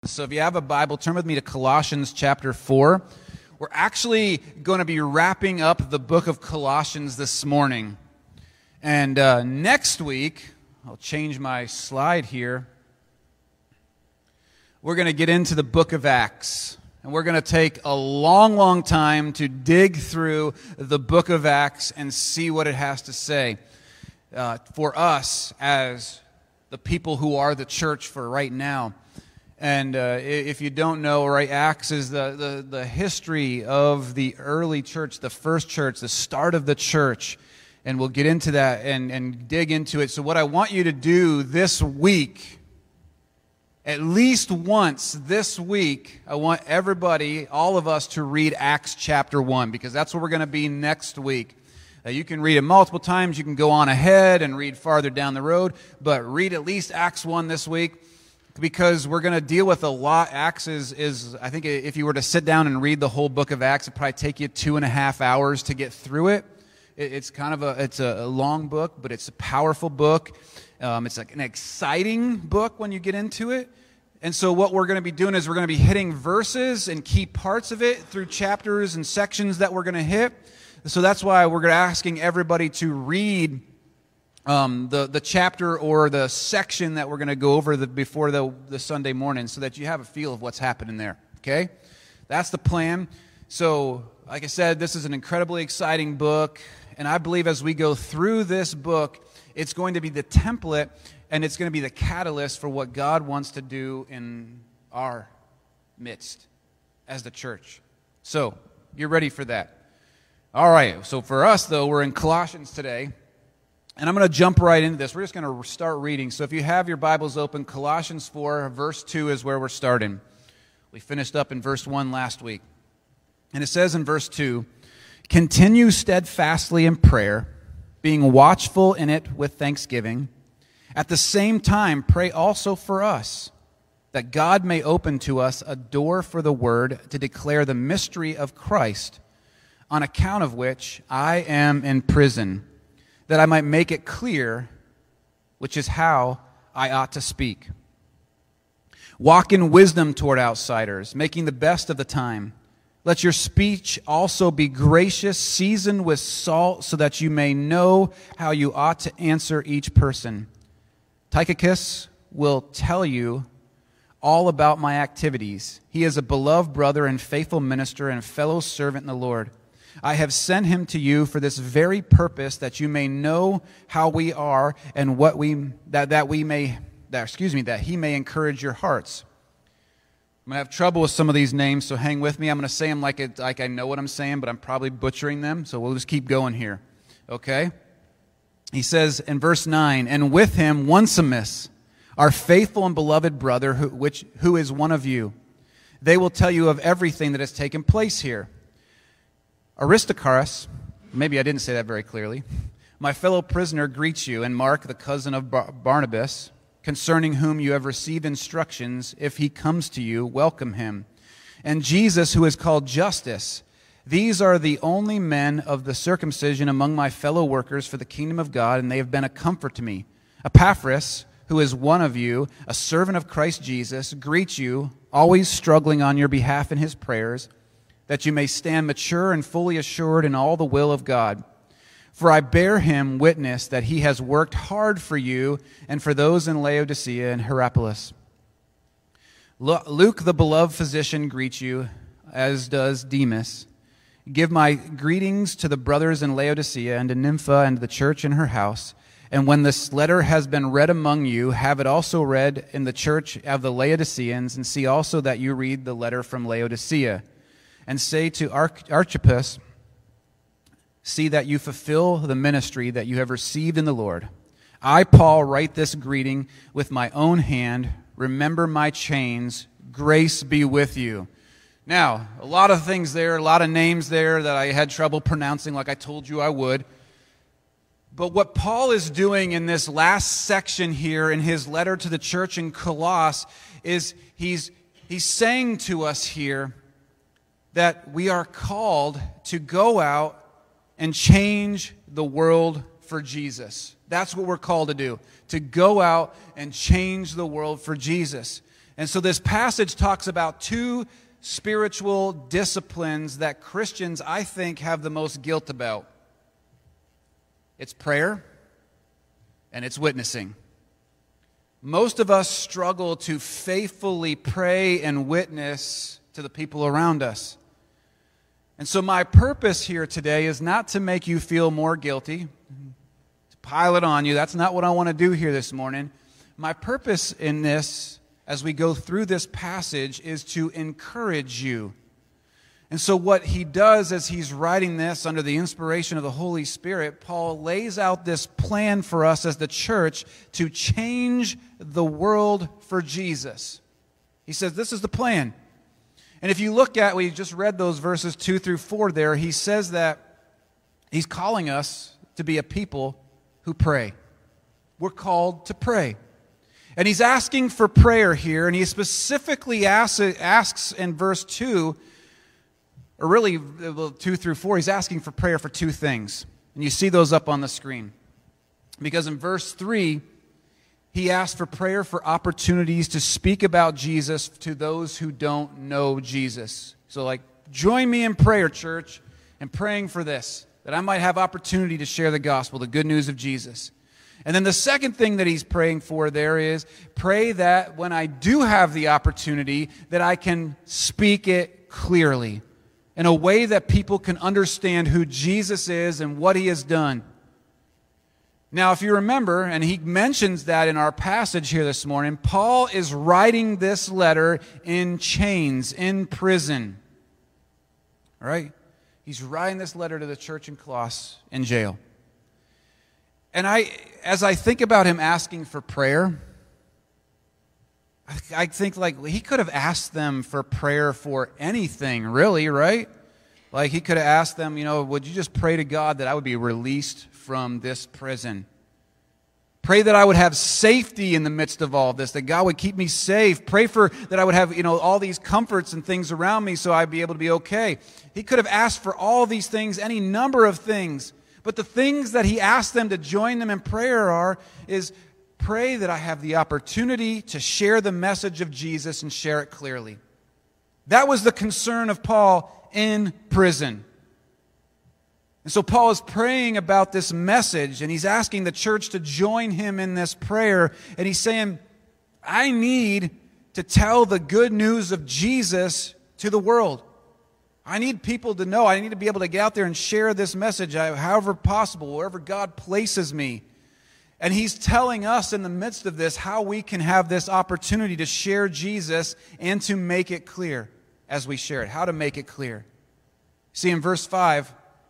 So if you have a Bible, turn with me to Colossians chapter 4. We're actually going to be wrapping up the book of Colossians this morning. And next week, I'll change my slide here. We're going to get into the book of Acts. And we're going to take a long, long time to dig through the book of Acts and see what it has to say for us as the people who are the church for right now. And if you don't know, right, Acts is the history of the early church, the first church, the start of the church. And we'll get into that and dig into it. So what I want you to do this week, at least once this week, I want everybody, all of us, to read Acts chapter 1, because that's where we're going to be next week. You can read it multiple times. You can go on ahead and read farther down the road. But read at least Acts 1 this week, because we're going to deal with a lot. Acts is, I think if you were to sit down and read the whole book of Acts, it'd probably take you 2.5 hours to get through it. It's kind of a long book, but it's a powerful book. It's like an exciting book when you get into it. And so what we're going to be doing is we're going to be hitting verses and key parts of it through chapters and sections that we're going to hit. So that's why we're asking everybody to read the chapter or the section that we're going to go over before the Sunday morning, so that you have a feel of what's happening there, okay? That's the plan. So, like I said, this is an incredibly exciting book, and I believe as we go through this book, it's going to be the template, and it's going to be the catalyst for what God wants to do in our midst as the church. So, you're ready for that. All right, so for us, though, we're in Colossians today. And I'm going to jump right into this. We're just going to start reading. So if you have your Bibles open, Colossians 4, verse 2 is where we're starting. We finished up in verse 1 last week. And it says in verse 2, "Continue steadfastly in prayer, being watchful in it with thanksgiving. At the same time, pray also for us, that God may open to us a door for the word to declare the mystery of Christ, on account of which I am in prison, that I might make it clear, which is how I ought to speak. Walk in wisdom toward outsiders, making the best of the time. Let your speech also be gracious, seasoned with salt, so that you may know how you ought to answer each person. Tychicus will tell you all about my activities. He is a beloved brother and faithful minister and fellow servant in the Lord. I have sent him to you for this very purpose, that you may know how we are and what that he may encourage your hearts." I'm going to have trouble with some of these names, so hang with me. I'm going to say them like I know what I'm saying, but I'm probably butchering them, so we'll just keep going here. Okay? He says in verse 9, "And with him Onesimus, our faithful and beloved brother, who is one of you. They will tell you of everything that has taken place here. Aristarchus," maybe I didn't say that very clearly, "my fellow prisoner greets you, and Mark, the cousin of Barnabas, concerning whom you have received instructions. If he comes to you, welcome him. And Jesus, who is called Justus. These are the only men of the circumcision among my fellow workers for the kingdom of God, and they have been a comfort to me. Epaphras, who is one of you, a servant of Christ Jesus, greets you, always struggling on your behalf in his prayers, that you may stand mature and fully assured in all the will of God. For I bear him witness that he has worked hard for you and for those in Laodicea and Hierapolis. Luke, the beloved physician, greets you, as does Demas. Give my greetings to the brothers in Laodicea and to Nympha and the church in her house. And when this letter has been read among you, have it also read in the church of the Laodiceans, and see also that you read the letter from Laodicea. And say to Archippus, see that you fulfill the ministry that you have received in the Lord. I, Paul, write this greeting with my own hand. Remember my chains. Grace be with you." Now, a lot of things there, a lot of names there that I had trouble pronouncing like I told you I would. But what Paul is doing in this last section here in his letter to the church in Colossus is he's saying to us here that we are called to go out and change the world for Jesus. That's what we're called to do, to go out and change the world for Jesus. And so this passage talks about two spiritual disciplines that Christians, I think, have the most guilt about. It's prayer and it's witnessing. Most of us struggle to faithfully pray and witness to the people around us. And so my purpose here today is not to make you feel more guilty, to pile it on you. That's not what I want to do here this morning. My purpose in this, as we go through this passage, is to encourage you. And so what he does as he's writing this under the inspiration of the Holy Spirit, Paul lays out this plan for us as the church to change the world for Jesus. He says this is the plan. And if you look at, we just read those verses 2 through 4 there, he says that he's calling us to be a people who pray. We're called to pray. And he's asking for prayer here, and he specifically asks in verse 2, or really 2 through 4, he's asking for prayer for two things. And you see those up on the screen. Because in verse 3, he asks for prayer for opportunities to speak about Jesus to those who don't know Jesus. So join me in prayer, church, and praying for this, that I might have opportunity to share the gospel, the good news of Jesus. And then the second thing that he's praying for there is, pray that when I do have the opportunity, that I can speak it clearly, in a way that people can understand who Jesus is and what he has done. Now, if you remember, and he mentions that in our passage here this morning, Paul is writing this letter in chains, in prison. All right? He's writing this letter to the church in Colossae in jail. And as I think about him asking for prayer, I think he could have asked them for prayer for anything, really, right? Like he could have asked them, would you just pray to God that I would be released from this prison? Pray that I would have safety in the midst of all of this, that God would keep me safe. Pray for that I would have, all these comforts and things around me so I'd be able to be okay. He could have asked for all these things, any number of things. But the things that he asked them to join them in prayer is pray that I have the opportunity to share the message of Jesus and share it clearly. That was the concern of Paul in prison. And so Paul is praying about this message, and he's asking the church to join him in this prayer. And he's saying, I need to tell the good news of Jesus to the world. I need people to know. I need to be able to get out there and share this message however possible, wherever God places me. And he's telling us in the midst of this how we can have this opportunity to share Jesus and to make it clear as we share it. How to make it clear. See, in verse 5,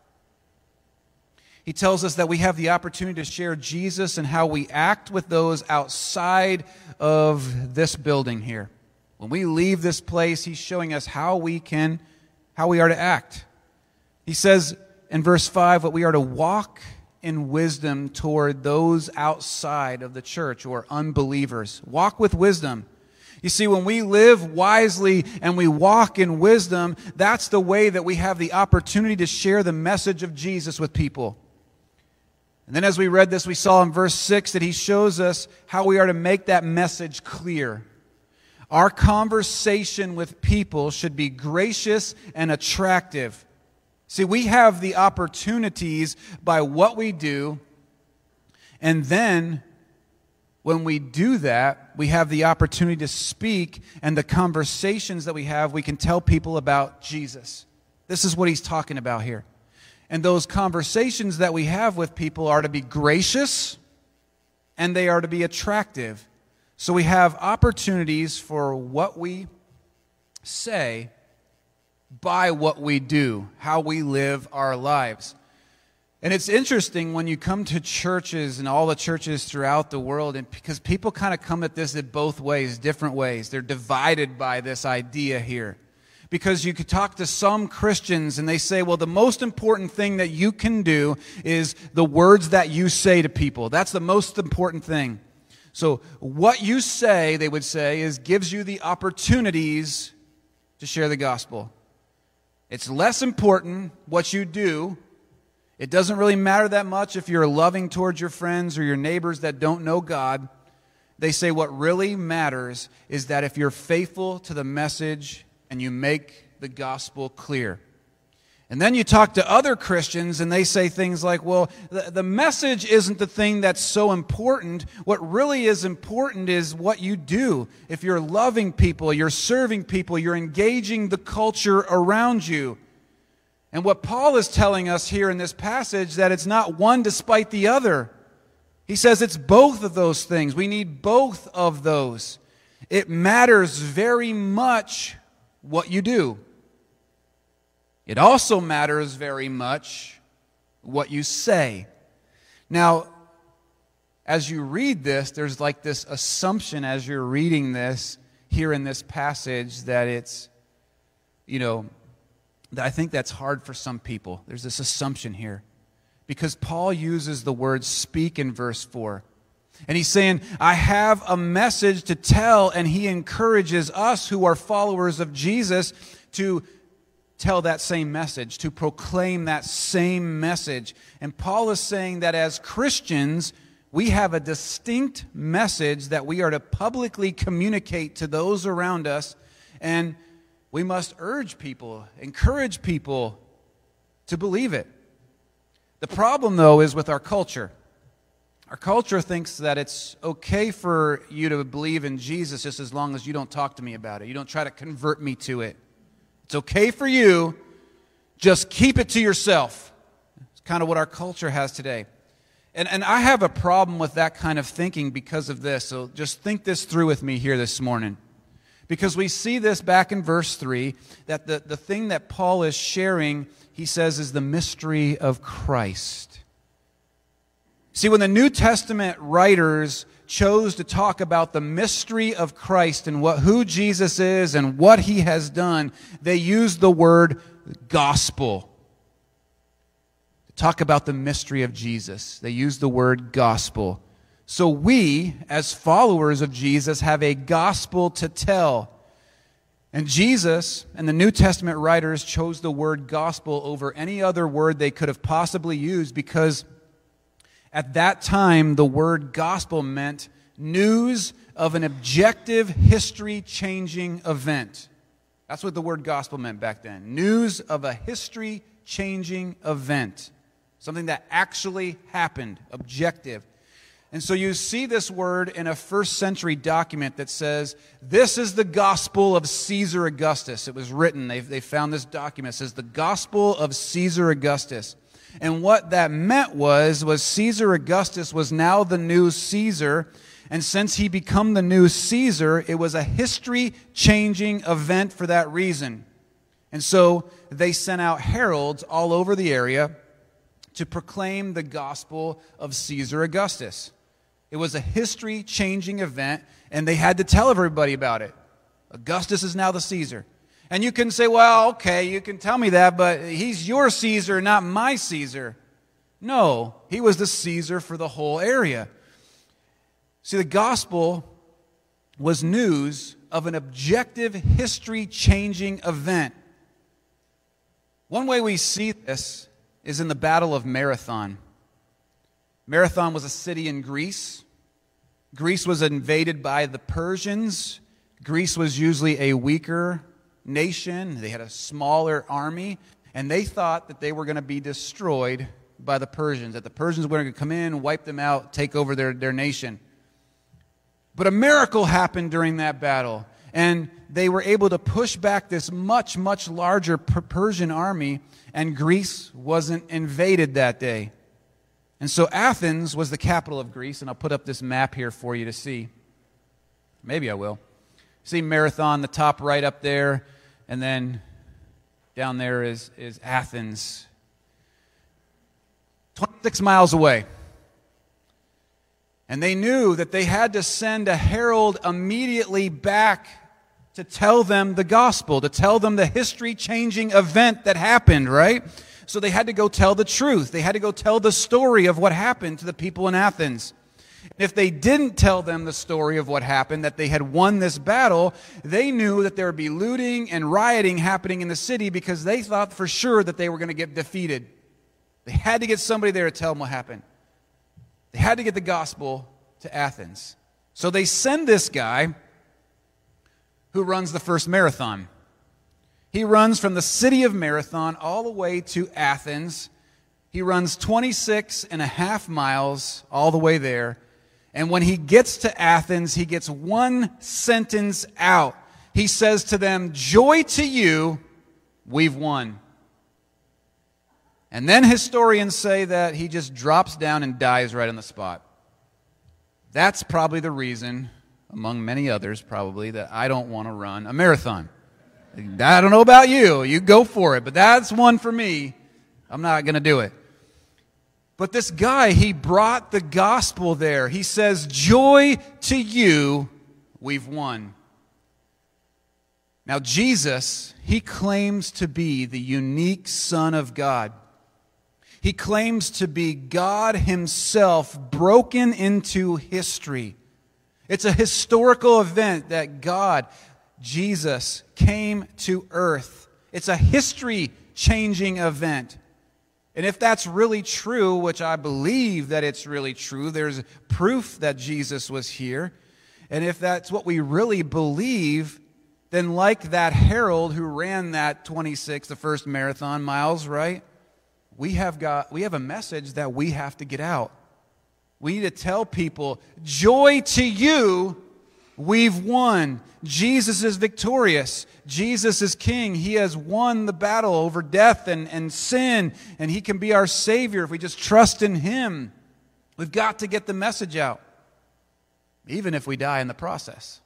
he tells us that we have the opportunity to share Jesus and how we act with those outside of this building here. When we leave this place, he's showing us how we are to act. He says in verse 5 that we are to walk in wisdom toward those outside of the church or unbelievers. Walk with wisdom. You see, when we live wisely and we walk in wisdom, that's the way that we have the opportunity to share the message of Jesus with people. And then as we read this, we saw in verse 6 that he shows us how we are to make that message clear. Our conversation with people should be gracious and attractive. See, we have the opportunities by what we do, and then when we do that, we have the opportunity to speak, and the conversations that we have, we can tell people about Jesus. This is what he's talking about here. And those conversations that we have with people are to be gracious, and they are to be attractive. So we have opportunities for what we say by what we do, how we live our lives. And it's interesting when you come to churches and all the churches throughout the world, and because people kind of come at this in both ways, different ways. They're divided by this idea here. Because you could talk to some Christians and they say, well, the most important thing that you can do is the words that you say to people. That's the most important thing. So what you say, they would say, gives you the opportunities to share the gospel. It's less important what you do. It doesn't really matter that much if you're loving towards your friends or your neighbors that don't know God. They say what really matters is that if you're faithful to the message and you make the gospel clear. And then you talk to other Christians and they say things like, well, the message isn't the thing that's so important. What really is important is what you do. If you're loving people, you're serving people, you're engaging the culture around you. And what Paul is telling us here in this passage, that it's not one despite the other. He says it's both of those things. We need both of those. It matters very much what you do. It also matters very much what you say. Now, as you read this, there's like this assumption as you're reading this here in this passage that it's, I think that's hard for some people. There's this assumption here. Because Paul uses the word speak in verse 4. And he's saying, I have a message to tell, and he encourages us who are followers of Jesus to tell that same message, to proclaim that same message. And Paul is saying that as Christians, we have a distinct message that we are to publicly communicate to those around us, and we must urge people, encourage people to believe it. The problem, though, is with our culture. Our culture thinks that it's okay for you to believe in Jesus just as long as you don't talk to me about it. You don't try to convert me to it. It's okay for you, just keep it to yourself. It's kind of what our culture has today. And I have a problem with that kind of thinking because of this. So just think this through with me here this morning. Because we see this back in verse 3, that the thing that Paul is sharing, he says, is the mystery of Christ. See, when the New Testament writers chose to talk about the mystery of Christ and who Jesus is and what he has done, they used the word gospel. To talk about the mystery of Jesus, they used the word gospel. So we, as followers of Jesus, have a gospel to tell. And Jesus and the New Testament writers chose the word gospel over any other word they could have possibly used because at that time the word gospel meant news of an objective, history-changing event. That's what the word gospel meant back then. News of a history-changing event. Something that actually happened, objective. And so you see this word in a first century document that says, this is the gospel of Caesar Augustus. It was written, they found this document. It says, the gospel of Caesar Augustus. And what that meant was Caesar Augustus was now the new Caesar. And since he became the new Caesar, it was a history-changing event for that reason. And so they sent out heralds all over the area to proclaim the gospel of Caesar Augustus. It was a history-changing event, and they had to tell everybody about it. Augustus is now the Caesar. And you can say, well, okay, you can tell me that, but he's your Caesar, not my Caesar. No, he was the Caesar for the whole area. See, the gospel was news of an objective, history-changing event. One way we see this is in the Battle of Marathon. Marathon was a city in Greece. Greece was invaded by the Persians. Greece was usually a weaker nation. They had a smaller army, and they thought that they were going to be destroyed by the Persians, that the Persians were going to come in, wipe them out, take over their nation. But a miracle happened during that battle, and they were able to push back this much, much larger Persian army, and Greece wasn't invaded that day. And so Athens was the capital of Greece, and I'll put up this map here for you to see. Maybe I will. See Marathon, the top right up there, and then down there is Athens. 26 miles away. And they knew that they had to send a herald immediately back to tell them the gospel, to tell them the history-changing event that happened, right? So they had to go tell the truth. They had to go tell the story of what happened to the people in Athens. If they didn't tell them the story of what happened, that they had won this battle, they knew that there would be looting and rioting happening in the city because they thought for sure that they were going to get defeated. They had to get somebody there to tell them what happened. They had to get the gospel to Athens. So they send this guy who runs the first marathon. He runs from the city of Marathon all the way to Athens. He runs 26 and a half miles all the way there. And when he gets to Athens, he gets one sentence out. He says to them, "Joy to you, we've won." And then historians say that he just drops down and dies right on the spot. That's probably the reason, among many others probably, that I don't want to run a marathon. I don't know about you. You go for it. But that's one for me. I'm not going to do it. But this guy, he brought the gospel there. He says, "Joy to you, we've won." Now, Jesus, he claims to be the unique Son of God. He claims to be God himself broken into history. It's a historical event that God, Jesus, came to earth. It's a history-changing event. And if that's really true, which I believe that it's really true, there's proof that Jesus was here. And if that's what we really believe, then like that herald who ran that 26, the first marathon miles, right? We have a message that we have to get out. We need to tell people, joy to you, we've won. Jesus is victorious. Jesus is king. He has won the battle over death and sin, and he can be our Savior if we just trust in him. We've got to get the message out, even if we die in the process.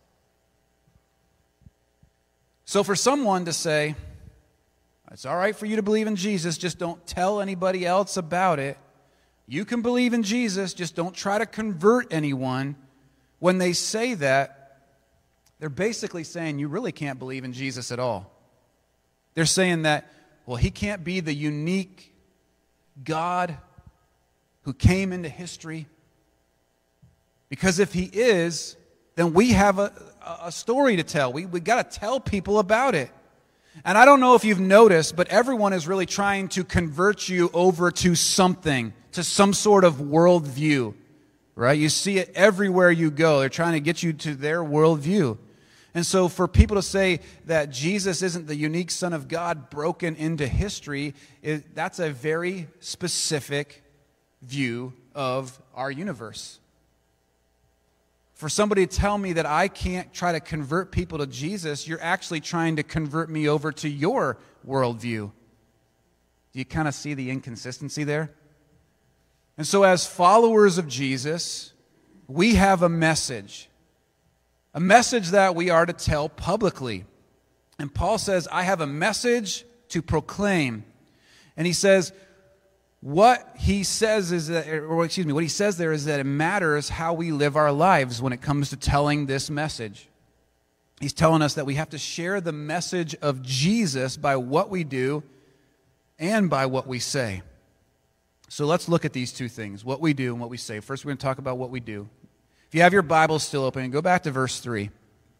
So for someone to say, it's all right for you to believe in Jesus, just don't tell anybody else about it. You can believe in Jesus, just don't try to convert anyone. When they say that, they're basically saying you really can't believe in Jesus at all. They're saying that, well, he can't be the unique God who came into history. Because if he is, then we have a story to tell. We got to tell people about it. And I don't know if you've noticed, but everyone is really trying to convert you over to something, to some sort of worldview, right? You see it everywhere you go. They're trying to get you to their worldview. And so for people to say that Jesus isn't the unique Son of God broken into history, that's a very specific view of our universe. For somebody to tell me that I can't try to convert people to Jesus, you're actually trying to convert me over to your worldview. Do you kind of see the inconsistency there? And so as followers of Jesus, we have a message that we are to tell publicly. And Paul says, I have a message to proclaim. And he says, what he says there is that it matters how we live our lives when it comes to telling this message. He's telling us that we have to share the message of Jesus by what we do and by what we say. So let's look at these two things, what we do and what we say. First, we're going to talk about what we do. If you have your Bible still open, go back to verse 3.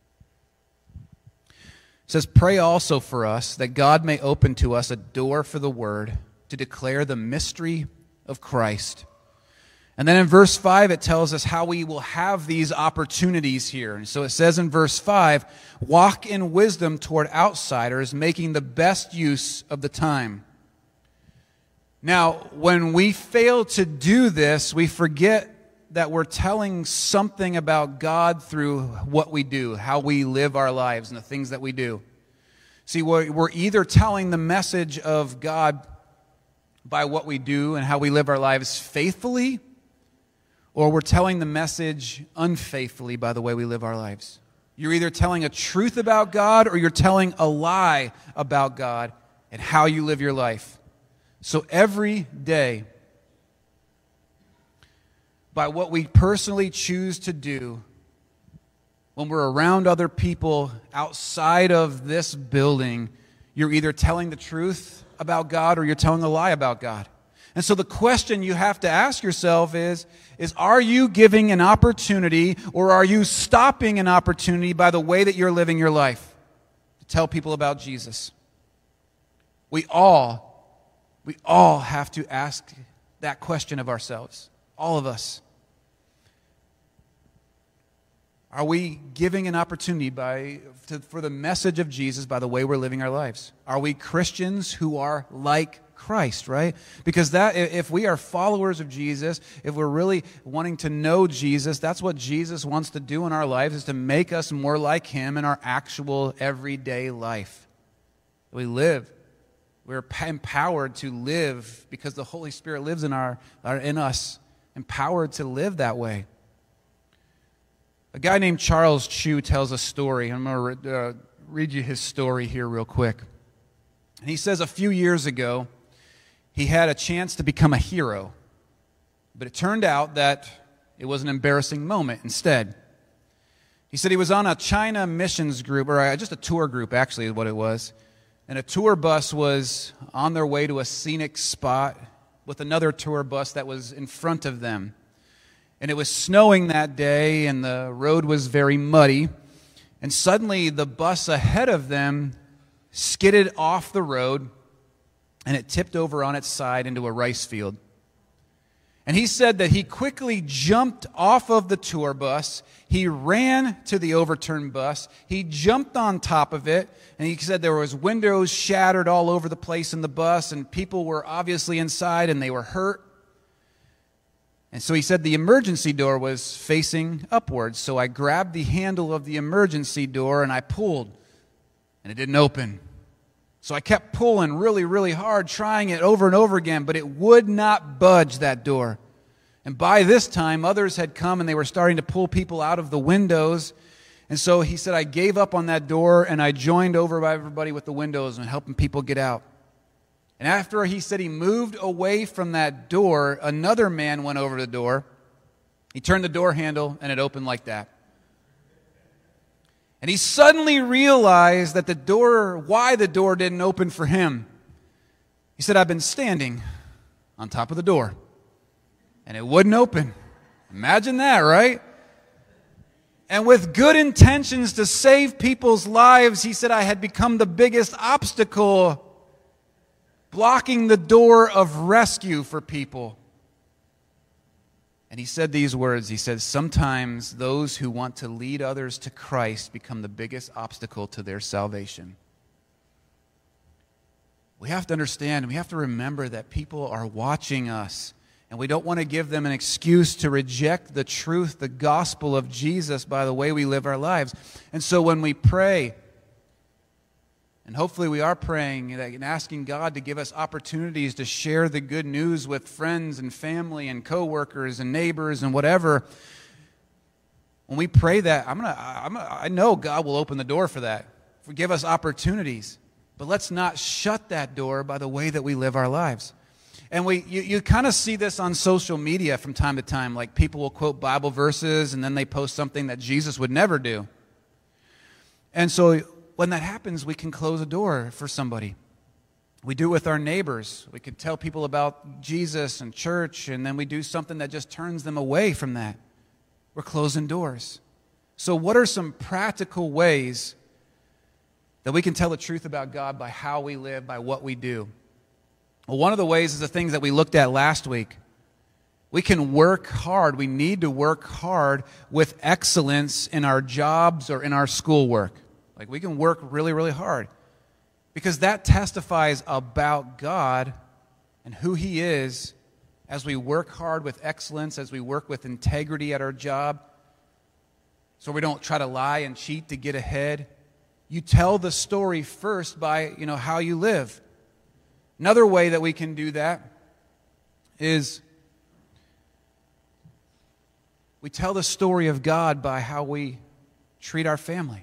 It says, "Pray also for us that God may open to us a door for the word to declare the mystery of Christ." And then in verse 5, it tells us how we will have these opportunities here. And so it says in verse 5, "Walk in wisdom toward outsiders, making the best use of the time." Now, when we fail to do this, we forget that we're telling something about God through what we do, how we live our lives, and the things that we do. See, we're either telling the message of God by what we do and how we live our lives faithfully, or we're telling the message unfaithfully by the way we live our lives. You're either telling a truth about God or you're telling a lie about God and how you live your life. So every day, by what we personally choose to do, when we're around other people outside of this building, you're either telling the truth about God or you're telling a lie about God. And so the question you have to ask yourself is are you giving an opportunity or are you stopping an opportunity by the way that you're living your life to tell people about Jesus? We all have to ask that question of ourselves. All of us. Are we giving an opportunity for the message of Jesus by the way we're living our lives? Are we Christians who are like Christ, right? Because if we are followers of Jesus, if we're really wanting to know Jesus, that's what Jesus wants to do in our lives, is to make us more like Him in our actual everyday life. We live. We're empowered to live because the Holy Spirit lives in us, empowered to live that way. A guy named Charles Chu tells a story. I'm going to read you his story here real quick. And he says a few years ago, he had a chance to become a hero. But it turned out that it was an embarrassing moment instead. He said he was on a China missions group, or just a tour group actually is what it was. And a tour bus was on their way to a scenic spot with another tour bus that was in front of them. And it was snowing that day, and the road was very muddy. And suddenly, the bus ahead of them skidded off the road, and it tipped over on its side into a rice field. And he said that he quickly jumped off of the tour bus. He ran to the overturned bus. He jumped on top of it, and he said there was windows shattered all over the place in the bus, and people were obviously inside, and they were hurt. And so he said the emergency door was facing upwards. So I grabbed the handle of the emergency door and I pulled, and it didn't open. So I kept pulling really, really hard, trying it over and over again, but it would not budge, that door. And by this time, others had come and they were starting to pull people out of the windows. And so he said I gave up on that door and I joined over by everybody with the windows and helping people get out. And after he said he moved away from that door, another man went over the door. He turned the door handle, and it opened like that. And he suddenly realized that why the door didn't open for him. He said, I've been standing on top of the door, and it wouldn't open. Imagine that, right? And with good intentions to save people's lives, he said, I had become the biggest obstacle blocking the door of rescue for people. And he said these words. He said, sometimes those who want to lead others to Christ become the biggest obstacle to their salvation. We have to understand, we have to remember that people are watching us, and we don't want to give them an excuse to reject the truth, the gospel of Jesus by the way we live our lives. And so when we pray, and hopefully we are praying and asking God to give us opportunities to share the good news with friends and family and coworkers and neighbors and whatever. When we pray that, I know God will open the door for that. Give us opportunities. But let's not shut that door by the way that we live our lives. And you kind of see this on social media from time to time. Like people will quote Bible verses and then they post something that Jesus would never do. And so when that happens, we can close a door for somebody. We do it with our neighbors. We can tell people about Jesus and church, and then we do something that just turns them away from that. We're closing doors. So what are some practical ways that we can tell the truth about God by how we live, by what we do? Well, one of the ways is the things that we looked at last week. We can work hard. We need to work hard with excellence in our jobs or in our schoolwork. Like we can work really, really hard because that testifies about God and who He is as we work hard with excellence, as we work with integrity at our job, so we don't try to lie and cheat to get ahead. You tell the story first by, how you live. Another way that we can do that is we tell the story of God by how we treat our family.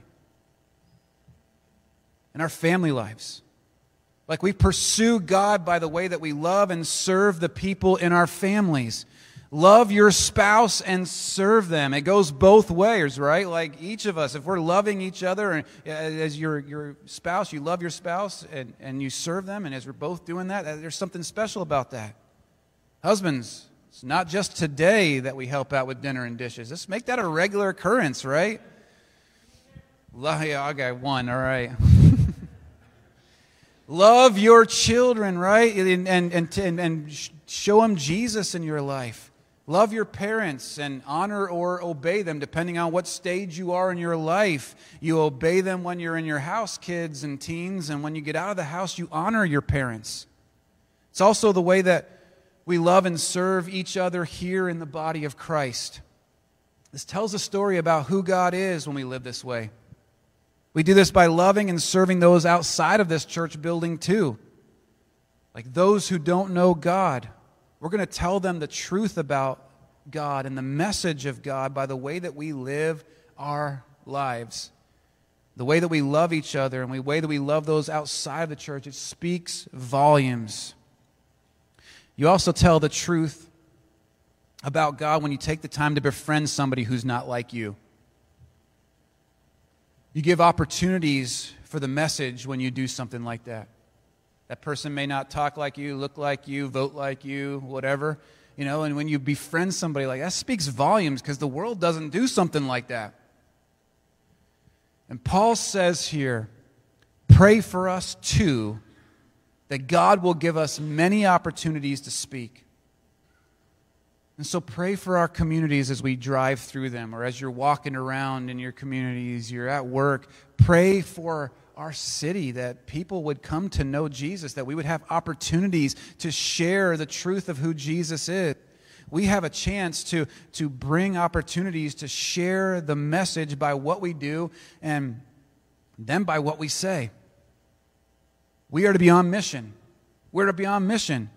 In our family lives. Like we pursue God by the way that we love and serve the people in our families. Love your spouse and serve them. It goes both ways, right? Like each of us, if we're loving each other, and as your spouse, you love your spouse and you serve them, and as we're both doing that, there's something special about that. Husbands, it's not just today that we help out with dinner and dishes. Let's make that a regular occurrence, right? I got one, all right. Love your children, right? And show them Jesus in your life. Love your parents and honor or obey them depending on what stage you are in your life. You obey them when you're in your house, kids and teens, and when you get out of the house, you honor your parents. It's also the way that we love and serve each other here in the body of Christ. This tells a story about who God is when we live this way. We do this by loving and serving those outside of this church building too. Like those who don't know God. We're going to tell them the truth about God and the message of God by the way that we live our lives. The way that we love each other and the way that we love those outside of the church, it speaks volumes. You also tell the truth about God when you take the time to befriend somebody who's not like you. You give opportunities for the message when you do something like that. That person may not talk like you, look like you, vote like you, whatever. And when you befriend somebody like that, speaks volumes because the world doesn't do something like that. And Paul says here, pray for us too, that God will give us many opportunities to speak. And so pray for our communities as we drive through them, or as you're walking around in your communities, you're at work. Pray for our city, that people would come to know Jesus, that we would have opportunities to share the truth of who Jesus is. We have a chance to bring opportunities to share the message by what we do and then by what we say. We are to be on mission. We're to be on mission.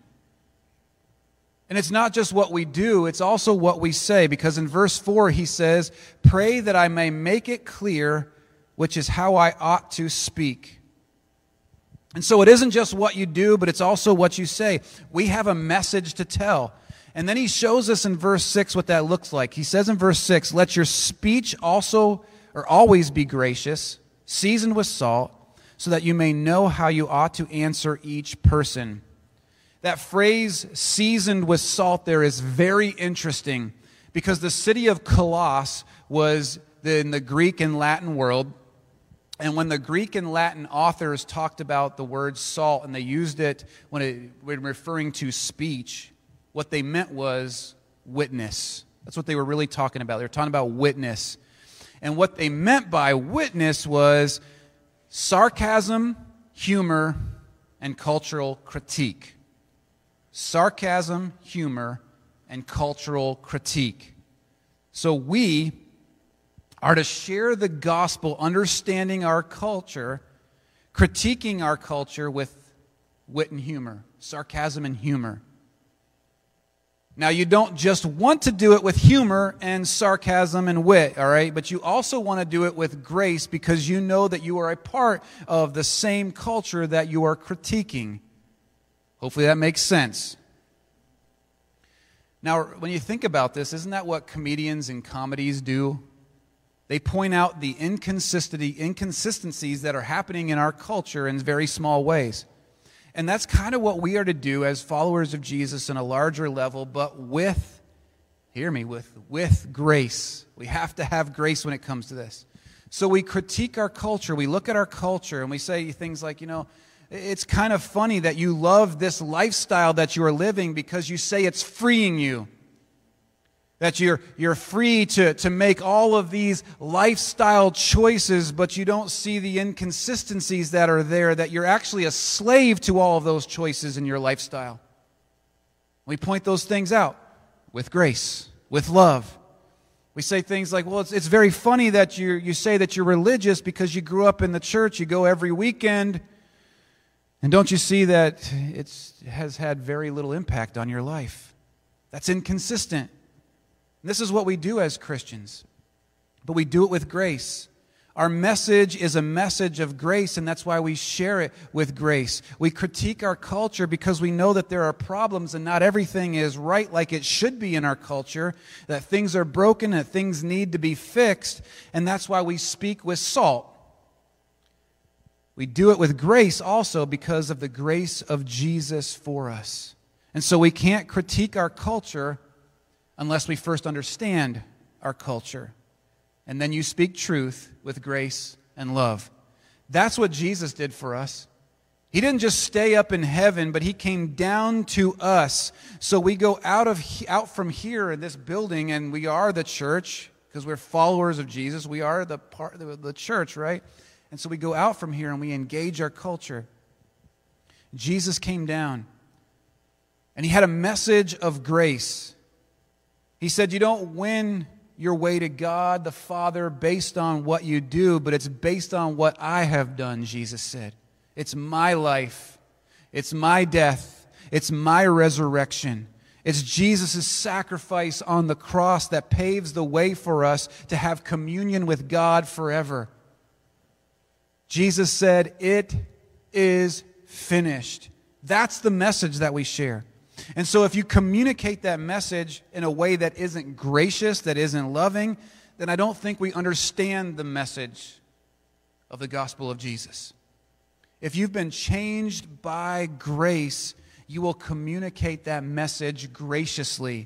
And it's not just what we do, it's also what we say, because in verse 4 he says, "Pray that I may make it clear which is how I ought to speak." And so it isn't just what you do, but it's also what you say. We have a message to tell. And then he shows us in verse 6 what that looks like. He says in verse 6, "Let your speech also or always be gracious, seasoned with salt, so that you may know how you ought to answer each person." That phrase, seasoned with salt, there is very interesting, because the city of Colossus was in the Greek and Latin world. And when the Greek and Latin authors talked about the word salt, and they used it when referring to speech, what they meant was witness. That's what they were really talking about. They were talking about witness. And what they meant by witness was sarcasm, humor, and cultural critique. Sarcasm, humor, and cultural critique. So we are to share the gospel, understanding our culture, critiquing our culture with wit and humor, sarcasm and humor. Now, you don't just want to do it with humor and sarcasm and wit, all right? But you also want to do it with grace, because you know that you are a part of the same culture that you are critiquing. Hopefully that makes sense. Now, when you think about this, isn't that what comedians and comedies do? They point out the inconsistencies that are happening in our culture in very small ways. And that's kind of what we are to do as followers of Jesus on a larger level, but with grace. We have to have grace when it comes to this. So we critique our culture. We look at our culture and we say things like, it's kind of funny that you love this lifestyle that you are living because you say it's freeing you. That you're free to make all of these lifestyle choices, but you don't see the inconsistencies that are there, that you're actually a slave to all of those choices in your lifestyle. We point those things out with grace, with love. We say things like, well, it's very funny that you say that you're religious because you grew up in the church, you go every weekend, and don't you see that it has had very little impact on your life? That's inconsistent. And this is what we do as Christians, but we do it with grace. Our message is a message of grace, and that's why we share it with grace. We critique our culture because we know that there are problems and not everything is right like it should be in our culture, that things are broken, that things need to be fixed, and that's why we speak with salt. We do it with grace also because of the grace of Jesus for us. And so we can't critique our culture unless we first understand our culture. And then you speak truth with grace and love. That's what Jesus did for us. He didn't just stay up in heaven, but he came down to us. So we go out from here in this building, and we are the church because we're followers of Jesus. We are the church, right? And so we go out from here and we engage our culture. Jesus came down, and he had a message of grace. He said, you don't win your way to God the Father based on what you do, but it's based on what I have done, Jesus said. It's my life. It's my death. It's my resurrection. It's Jesus' sacrifice on the cross that paves the way for us to have communion with God forever. Jesus said, it is finished. That's the message that we share. And so if you communicate that message in a way that isn't gracious, that isn't loving, then I don't think we understand the message of the gospel of Jesus. If you've been changed by grace, you will communicate that message graciously.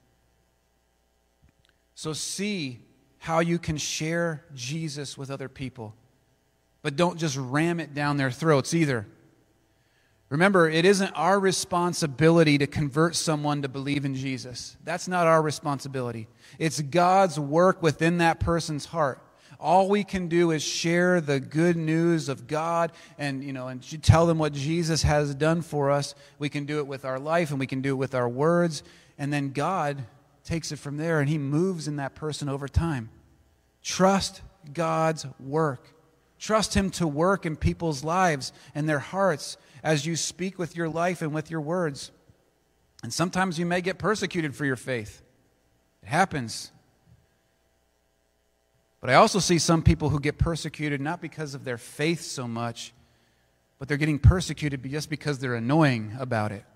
So see how you can share Jesus with other people. But don't just ram it down their throats either. Remember, it isn't our responsibility to convert someone to believe in Jesus. That's not our responsibility. It's God's work within that person's heart. All we can do is share the good news of God and tell them what Jesus has done for us. We can do it with our life and we can do it with our words. And then God takes it from there and he moves in that person over time. Trust God's work. Trust him to work in people's lives and their hearts as you speak with your life and with your words. And sometimes you may get persecuted for your faith. It happens. But I also see some people who get persecuted not because of their faith so much, but they're getting persecuted just because they're annoying about it.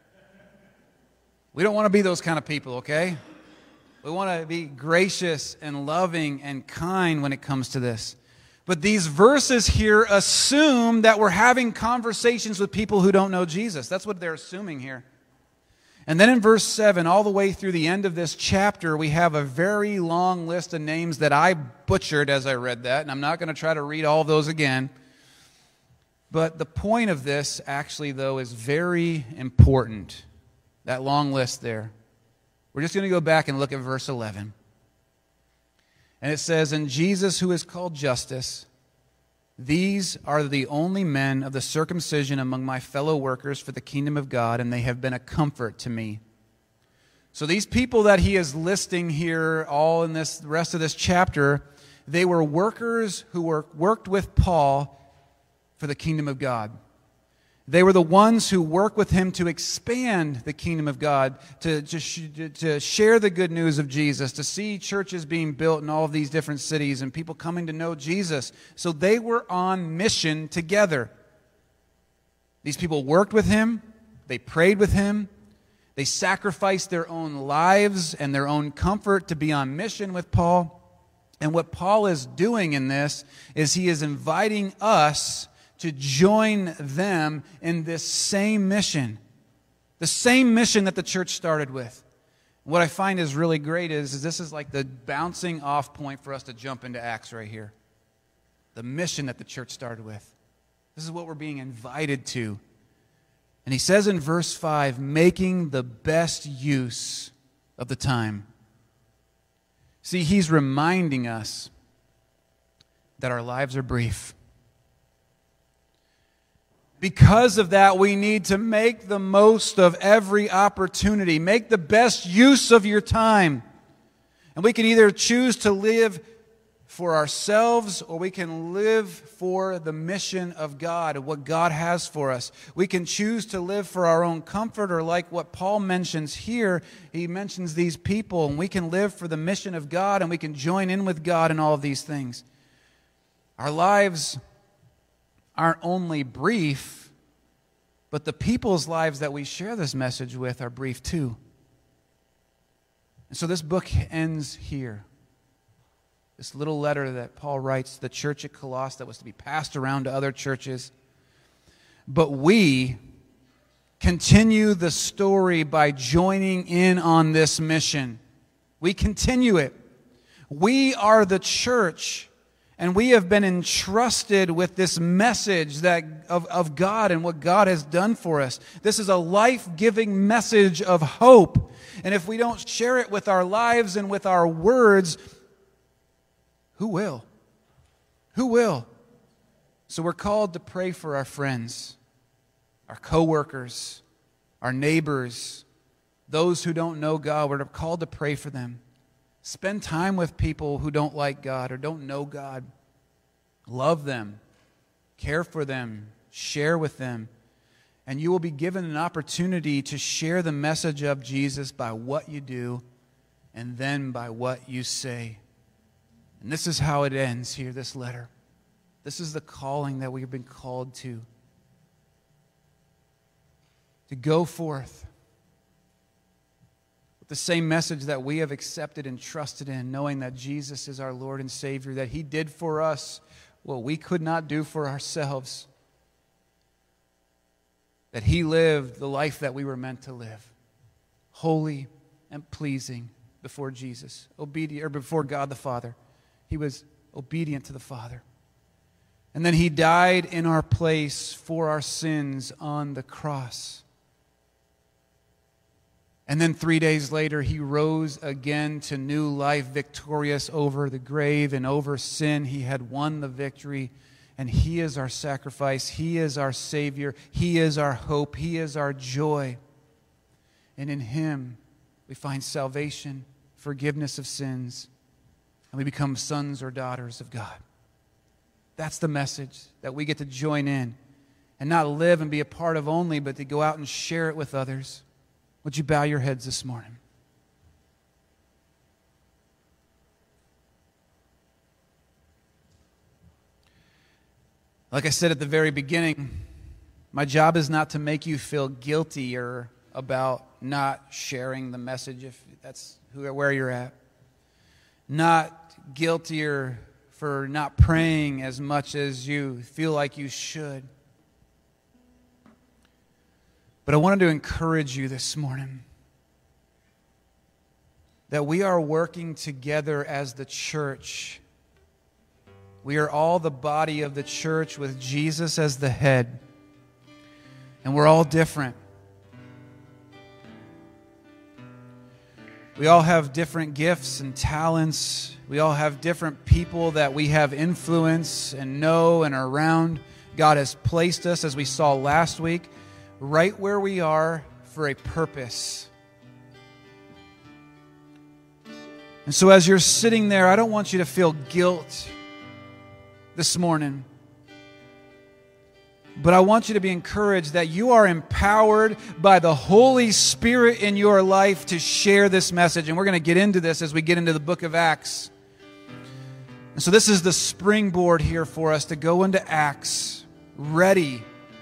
We don't want to be those kind of people, okay? We want to be gracious and loving and kind when it comes to this. But these verses here assume that we're having conversations with people who don't know Jesus. That's what they're assuming here. And then in verse 7, all the way through the end of this chapter, we have a very long list of names that I butchered as I read that. And I'm not going to try to read all of those again. But the point of this, actually, though, is very important. That long list there. We're just going to go back and look at verse 11. And it says, "And Jesus, who is called Justus, these are the only men of the circumcision among my fellow workers for the kingdom of God, and they have been a comfort to me." So these people that he is listing here, all in this the rest of this chapter, they were workers who worked with Paul for the kingdom of God. They were the ones who worked with him to expand the kingdom of God, to share the good news of Jesus, to see churches being built in all of these different cities and people coming to know Jesus. So they were on mission together. These people worked with him. They prayed with him. They sacrificed their own lives and their own comfort to be on mission with Paul. And what Paul is doing in this is he is inviting us to join them in this same mission. The same mission that the church started with. What I find is really great is this is like the bouncing off point for us to jump into Acts right here. The mission that the church started with. This is what we're being invited to. And he says in verse 5, making the best use of the time. See, he's reminding us that our lives are brief. Because of that, we need to make the most of every opportunity. Make the best use of your time. And we can either choose to live for ourselves or we can live for the mission of God and what God has for us. We can choose to live for our own comfort, or like what Paul mentions here, he mentions these people, and we can live for the mission of God and we can join in with God in all of these things. Our lives aren't only brief, but the people's lives that we share this message with are brief too. And so this book ends here. This little letter that Paul writes to the church at Colossae that was to be passed around to other churches. But we continue the story by joining in on this mission. We continue it. We are the church. And we have been entrusted with this message of God and what God has done for us. This is a life-giving message of hope. And if we don't share it with our lives and with our words, who will? Who will? So we're called to pray for our friends, our coworkers, our neighbors, those who don't know God. We're called to pray for them. Spend time with people who don't like God or don't know God. Love them. Care for them. Share with them. And you will be given an opportunity to share the message of Jesus by what you do and then by what you say. And this is how it ends here, this letter. This is the calling that we've been called to. To go forth with the same message that we have accepted and trusted in, knowing that Jesus is our Lord and Savior, that He did for us what we could not do for ourselves, that He lived the life that we were meant to live, holy and pleasing before Jesus, obedient, or before God the Father. He was obedient to the Father. And then He died in our place for our sins on the cross. And then 3 days later, He rose again to new life, victorious over the grave and over sin. He had won the victory, and He is our sacrifice. He is our Savior. He is our hope. He is our joy. And in Him, we find salvation, forgiveness of sins, and we become sons or daughters of God. That's the message that we get to join in and not live and be a part of only, but to go out and share it with others. Would you bow your heads this morning? Like I said at the very beginning, my job is not to make you feel guilty or about not sharing the message if that's where you're at. Not guiltier for not praying as much as you feel like you should. But I wanted to encourage you this morning that we are working together as the church. We are all the body of the church with Jesus as the head. And we're all different. We all have different gifts and talents. We all have different people that we have influence and know and are around. God has placed us, as we saw last week, right where we are for a purpose. And so as you're sitting there, I don't want you to feel guilt this morning. But I want you to be encouraged that you are empowered by the Holy Spirit in your life to share this message. And we're going to get into this as we get into the book of Acts. And so this is the springboard here for us to go into Acts, ready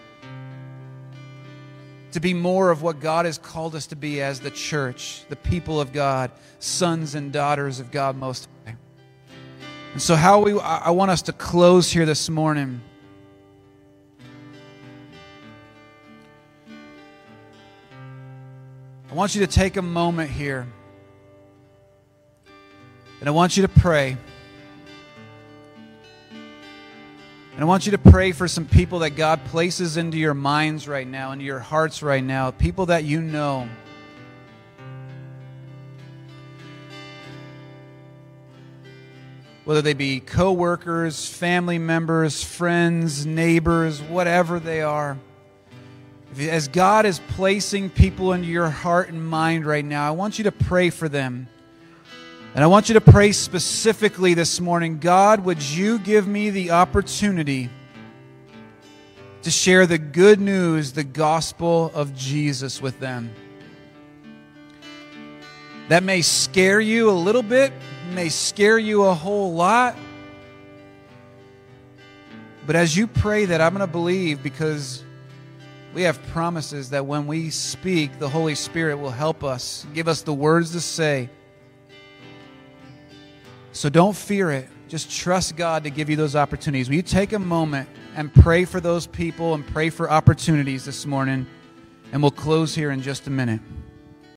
to be more of what God has called us to be as the church, the people of God, sons and daughters of God Most High. And so I want us to close here this morning. I want you to take a moment here, and I want you to pray. And I want you to pray for some people that God places into your minds right now, into your hearts right now, people that you know. Whether they be co-workers, family members, friends, neighbors, whatever they are. As God is placing people into your heart and mind right now, I want you to pray for them. And I want you to pray specifically this morning, God, would you give me the opportunity to share the good news, the gospel of Jesus with them? That may scare you a little bit, may scare you a whole lot. But as you pray that, I'm going to believe, because we have promises that when we speak, the Holy Spirit will help us, give us the words to say. So don't fear it. Just trust God to give you those opportunities. Will you take a moment and pray for those people and pray for opportunities this morning? And we'll close here in just a minute.